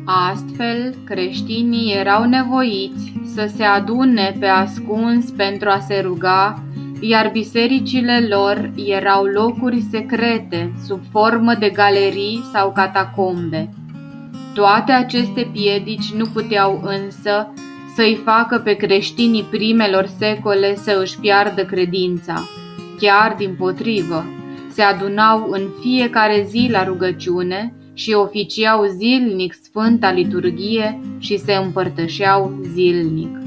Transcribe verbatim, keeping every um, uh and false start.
Astfel, creștinii erau nevoiți să se adune pe ascuns pentru a se ruga, iar bisericile lor erau locuri secrete, sub formă de galerii sau catacombe. Toate aceste piedici nu puteau însă să-i facă pe creștinii primelor secole să își piardă credința. Chiar dimpotrivă, se adunau în fiecare zi la rugăciune și oficiau zilnic Sfânta Liturghie și se împărtășeau zilnic.